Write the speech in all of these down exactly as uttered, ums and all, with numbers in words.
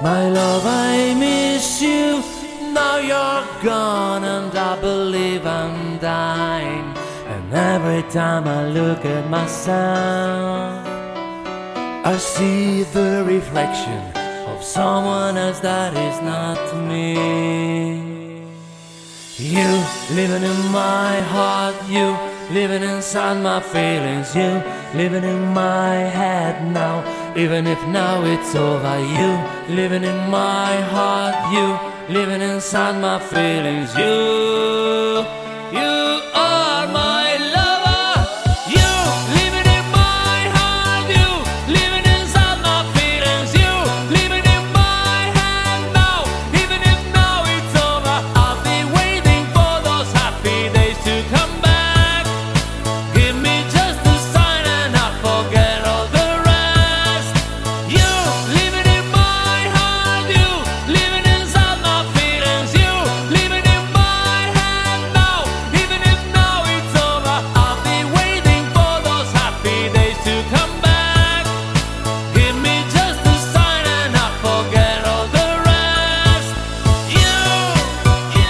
My love, I miss you. Now you're gone, and I believe I'm dying. And every time I look at myself, I see the reflection of someone else that is not me. You living in my heart, you living inside my feelings, you living in my head now. Even if now it's over, you living in my heart, you living inside my feelings, you, you are my lover. You living in my heart, you living inside my feelings, you living in my head now. Even if now it's over, I'll be waiting for those happy days to come back. Give me just a sign and I'll forget all the rest. You living in my heart, you living inside my feelings, you living in my head now. Even if now it's over, I'll be waiting for those happy days to come back. Give me just a sign and I'll forget all the rest. You, you,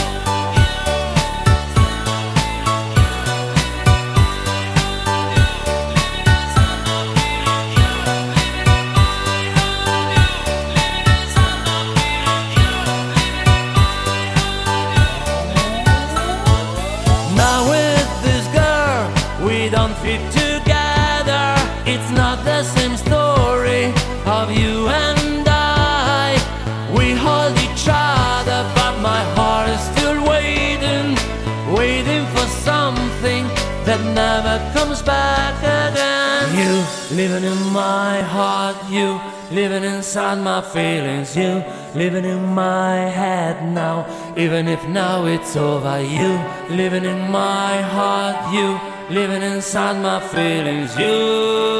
Now with this girl, we don't fit together. It's not the same story of you and I. We hold each other, but my heart is still waiting, waiting for something that never comes back again. You living in my heart, you living inside my feelings, you living in my head now. Even if now it's over, you living in my heart, you living inside my feelings, you